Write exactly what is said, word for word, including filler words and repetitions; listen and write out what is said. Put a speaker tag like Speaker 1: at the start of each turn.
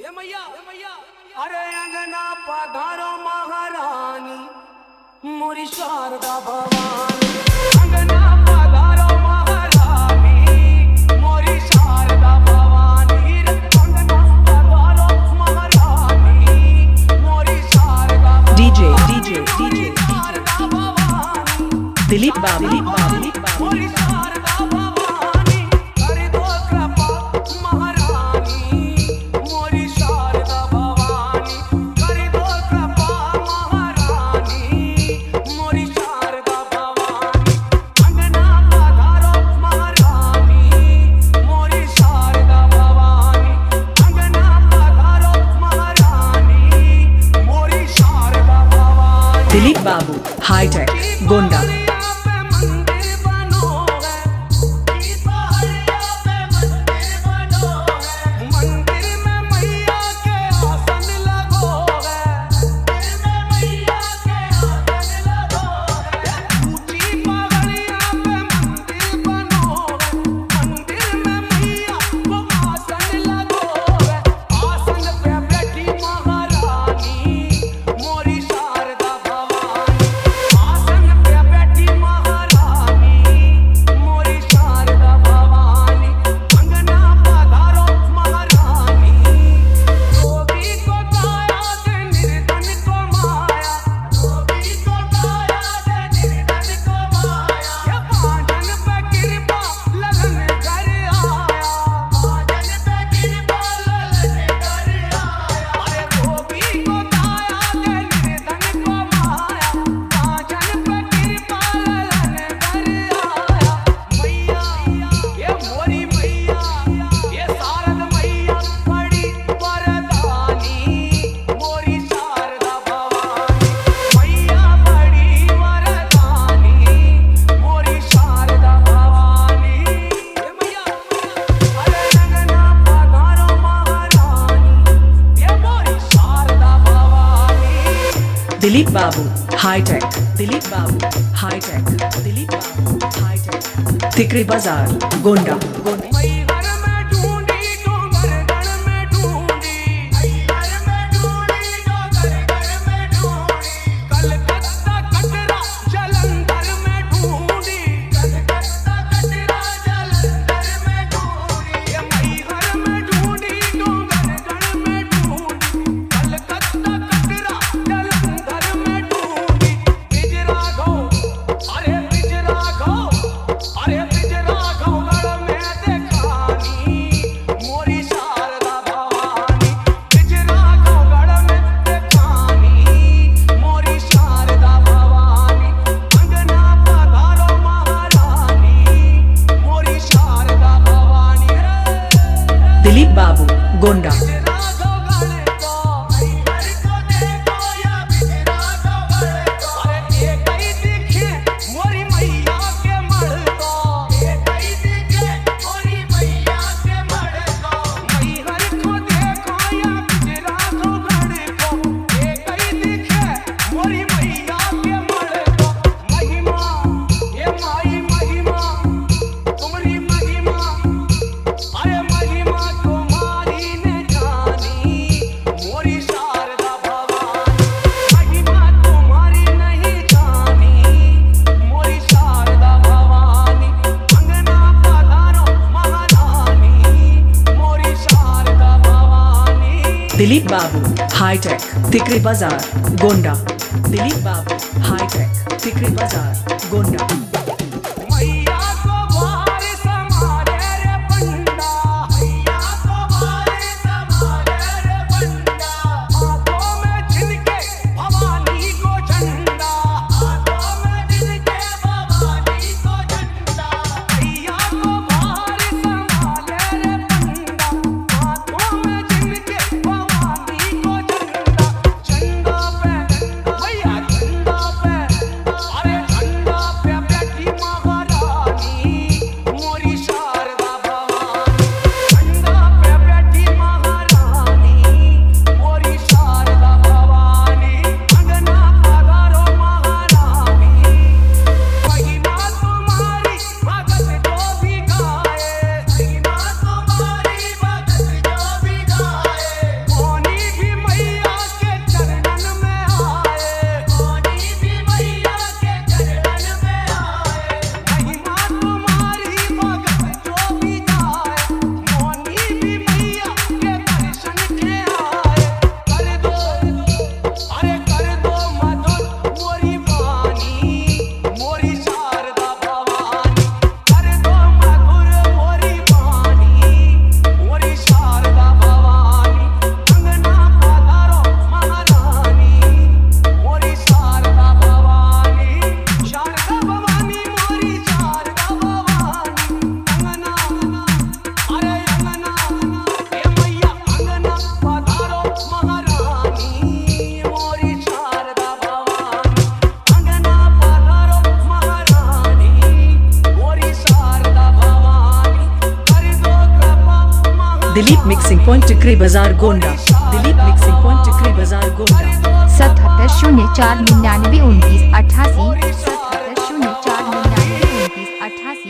Speaker 1: अरे अंगना पधारो महारानी मोरी शारदा भवानी। अंगना पधारो महारानी मोरी शारदा भवानी। अंगना पधारो महारानी मोरी Sharda Bhavani.
Speaker 2: DJ DJ DJ Sharda
Speaker 1: Bhavani
Speaker 2: Dilip babu Dilip babu Dilip बाबू
Speaker 1: मोरी शारदा भवानी। कर दो कृपा महारानी मोरी शारदा भवानी। कर दो कृपा महारानी मोरी शारदा भवानी। अंगना पधारो महारानी मोरी शारदा भवानी। अंगना पधारो महारानी मोरी शारदा भवानी।
Speaker 2: दिलीप बाबू हाईटेक गोंडा। दिलीप बाबू हाईटेक दिलीप बाबू हाईटेक दिलीप बाबू हाईटेक तिकरी बाजार गोंडा गोंडा। दिलीप बाबू गोंडा। दिलीप बाबू हाईटेक तिकरी बाजार गोंडा। दिलीप बाबू हाईटेक तिकरी बाजार गोंडा। दिलीप मिक्सिंग पॉइंट टिकरी बाजार गोंडा। दिलीप मिक्सिंग पॉइंट टिकरी बाजार गोंडा।
Speaker 3: सतहत्तर शून्य चार निन्यानवे उनतीस अट्ठासी।